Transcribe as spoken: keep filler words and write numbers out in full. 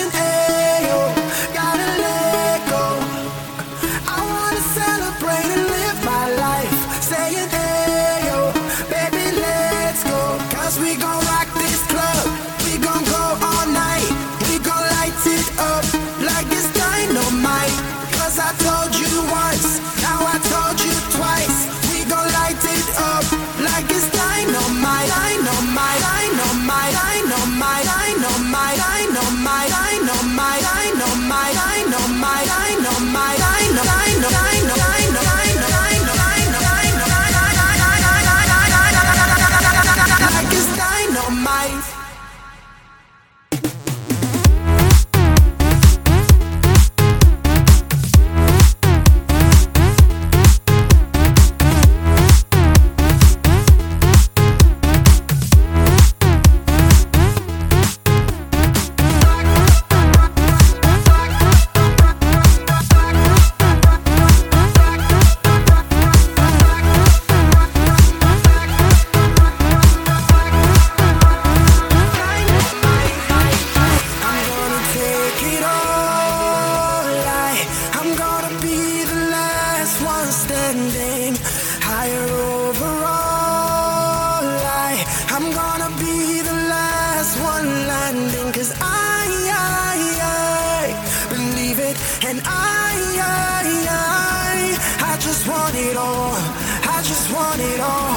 saying, hey, yo, gotta let go. I wanna celebrate and live my life, saying, hey, yo, baby, let's go. Cause we gon' rock this club, we gon' go all night, we gon' light it up like it's dynamite. Cause I told you once, now I told you twice, we gon' light it up like it's dynamite. Dynamite, dynamite, dynamite, dynamite, dynamite, dynamite, dynamite, dynamite, dynamite, dynamite, like it's dynamite. Standing higher overall, I, I'm gonna be the last one landing. Cause I, I, I believe it, and I, I, I, I just want it all, I just want it all.